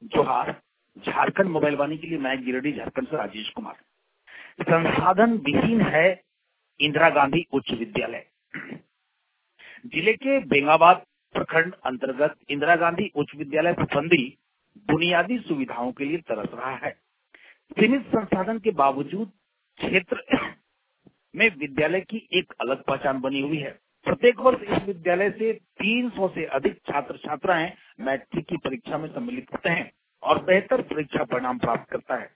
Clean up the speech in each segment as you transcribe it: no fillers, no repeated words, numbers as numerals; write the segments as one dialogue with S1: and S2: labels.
S1: जोहार। झारखंड मोबाइल वाणी के लिए मैं गिरिडीह झारखंड से राजेश कुमार। संसाधन विहीन है इंदिरा गांधी उच्च विद्यालय। जिले के बेंगाबाद प्रखंड अंतर्गत इंदिरा गांधी उच्च विद्यालय पुफंदी बुनियादी सुविधाओं के लिए तरस रहा है। सीमित संसाधन के बावजूद क्षेत्र में विद्यालय की एक अलग पहचान बनी हुई है। प्रत्येक वर्ष इस विद्यालय से 300 से अधिक छात्र छात्राएं मैट्रिक की परीक्षा में सम्मिलित होते हैं और बेहतर परीक्षा परिणाम प्राप्त करता है।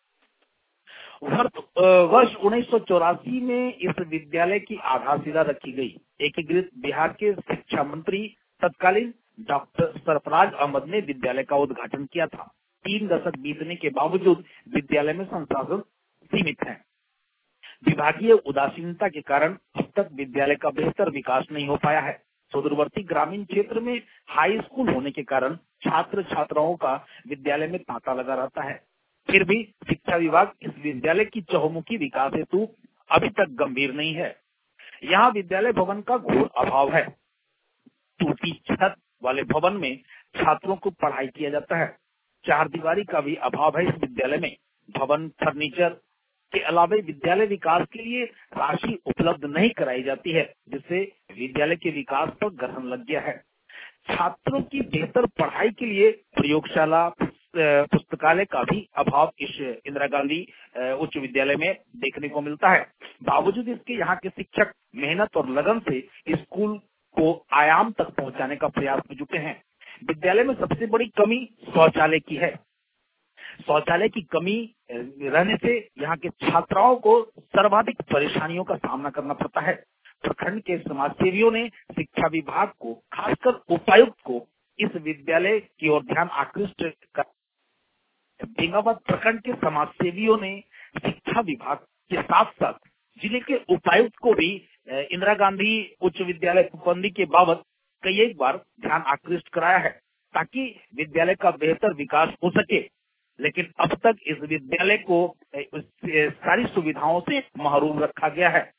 S1: वर्ष 1984 में इस विद्यालय की आधारशिला रखी गई। एकीकृत बिहार के शिक्षा मंत्री तत्कालीन डॉक्टर सरफराज अहमद ने विद्यालय का उद्घाटन किया था। 3 दशक बीतने के बावजूद विद्यालय में संसाधन सीमित हैं। विभागीय उदासीनता के कारण अब तक विद्यालय का बेहतर विकास नहीं हो पाया है। सुदूरवर्ती ग्रामीण क्षेत्र में हाई स्कूल होने के कारण छात्र छात्राओं का विद्यालय में तांता लगा रहता है। फिर भी शिक्षा विभाग इस विद्यालय की चहुमुखी विकास हेतु अभी तक गंभीर नहीं है। यहाँ विद्यालय भवन का घोर अभाव है। टूटी छत वाले भवन में छात्रों को पढ़ाई किया जाता है। 4 दीवारी का भी अभाव है इस विद्यालय में। भवन फर्नीचर के अलावा विद्यालय विकास के लिए राशि उपलब्ध नहीं कराई जाती है, जिससे विद्यालय के विकास पर ग्रहण लग गया है। छात्रों की बेहतर पढ़ाई के लिए प्रयोगशाला पुस्तकालय का भी अभाव इस इंदिरा गांधी उच्च विद्यालय में देखने को मिलता है। बावजूद इसके यहाँ के शिक्षक मेहनत और लगन से स्कूल को आयाम तक पहुंचाने का प्रयास में जुटे हैं। विद्यालय में सबसे बड़ी कमी शौचालय की है। शौचालय की कमी रहने से यहाँ के छात्राओं को सर्वाधिक परेशानियों का सामना करना पड़ता है। प्रखंड के समाज सेवियों ने शिक्षा विभाग को, खासकर उपायुक्त को इस विद्यालय की ओर ध्यान आकृष्ट कर। बेंगाबाद प्रखंड के समाज सेवियों ने शिक्षा विभाग के साथ साथ जिले के उपायुक्त को भी इंदिरा गांधी उच्च विद्यालय पुफंदी के बाबत कई एक बार ध्यान आकृष्ट कराया है, ताकि विद्यालय का बेहतर विकास हो सके। लेकिन अब तक इस विद्यालय को सारी सुविधाओं से महरूम रखा गया है।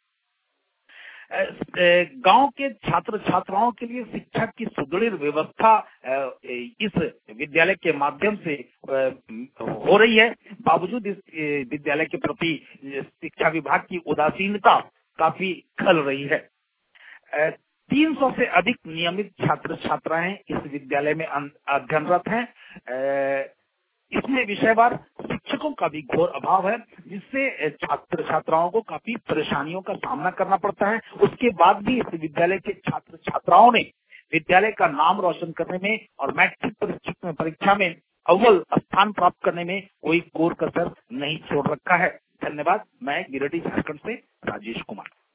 S1: गांव के छात्र छात्राओं के लिए शिक्षा की सुदृढ़ व्यवस्था इस विद्यालय के माध्यम से हो रही है। बावजूद इस विद्यालय के प्रति शिक्षा विभाग की उदासीनता काफी खल रही है। 300 से अधिक नियमित छात्र छात्राएं इस विद्यालय में अध्ययनरत हैं। इसमें विषयवार शिक्षकों का भी घोर अभाव है, जिससे छात्र छात्राओं को काफी परेशानियों का सामना करना पड़ता है। उसके बाद भी इस विद्यालय के छात्र छात्राओं ने विद्यालय का नाम रोशन करने में और मैट्रिक परीक्षा में अव्वल स्थान प्राप्त करने में कोई कोर कसर नहीं छोड़ रखा है। धन्यवाद। मैं गिरिडीह झारखंड से राजेश कुमार।